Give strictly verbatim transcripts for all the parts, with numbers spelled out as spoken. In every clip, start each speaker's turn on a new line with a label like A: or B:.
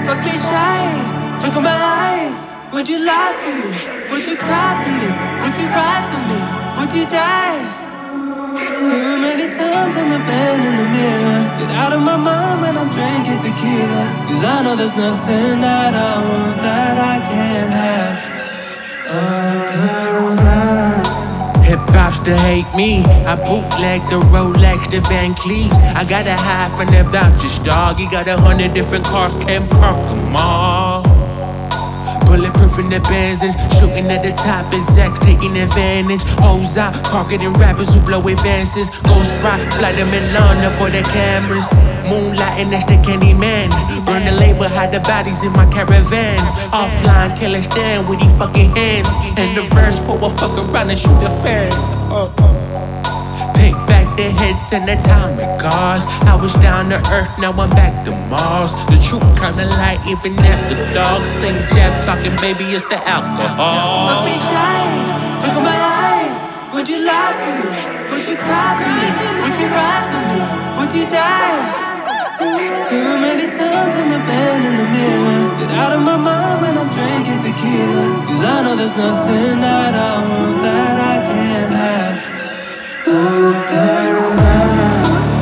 A: Fuck me shy, look in my eyes. Would you lie for me? Would you cry for me? Would you ride for me? Would you die? Too many times on the bed in the mirror. Get out of my mind when I'm drinking tequila. Cause I know there's nothing that I want that I can't have. I can't have.
B: Hip-hop still hate me. I bootleg the Rolex, the Van Cleefs. I gotta hide from the vouchers, dog. You got a hundred different cars, can't park them all. Bulletproof in the Benzes, shooting at the top is X, taking advantage. Hoes out, targeting rappers who blow advances. Ghost rock, fly to Milan for the cameras. Moonlighting, that's the candy man. Burn the label, hide the bodies in my caravan. Offline, killer stand with these fucking hands. And the verse for a fuck around and shoot a fan. Uh. Take back the hits and atomic cars. I was down to earth, now I'm back to Mars. The truth kinda light, even after dogs. Saint Jeff talking, baby, it's the alcohol.
A: Don't be shy, look in my eyes. Would you lie for me? Would you cry for me? Would you ride for me? Would you die? Too many times on the bed in the mirror. Get out of my mind when I'm drinking tequila. Cause I know there's nothing that I want that I can't have. I can't have.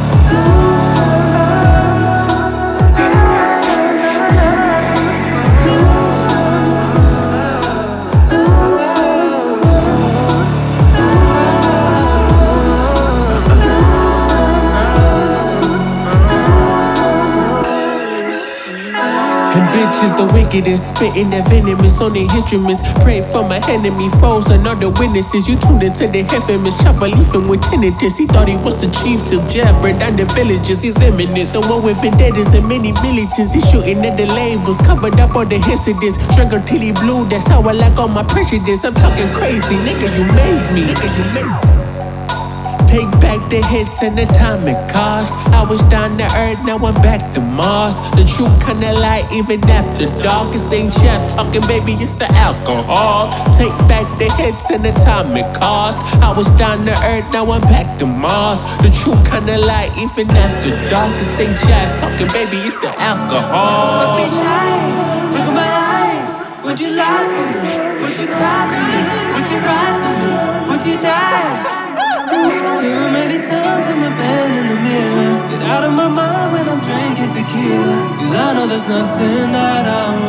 B: And bitches the wickedest, spitting that venomous on their instruments. Pray for my enemy, foes, and other witnesses. You tuned into the heaven's chopper leafing with tinnitus. He thought he was the chief till Jab burned down the villages. He's imminent. The one with vendettas and many militants. He's shooting at the labels, covered up all the incidents. Strangle till he blue, that's how I like all my prejudice. I'm talking crazy, nigga, you made me. Take back the hits and atomic cars. I was down to earth, now I'm back to Mars. The truth kinda light even after dark. It's Saint Jeff talking, baby, it's the alcohol. Take back the hits and atomic cars. I was down to earth, now I'm back to Mars. The truth kinda light even after dark. It's Saint Jeff talking, baby, it's the alcohol.
A: Don't be shy, look in my eyes. Would you lie for me? Would you cry for me? Would you ride for me? Would you die? Too many times in the bed in the mirror. Get out of my mind when I'm drinking tequila. Cause I know there's nothing that I want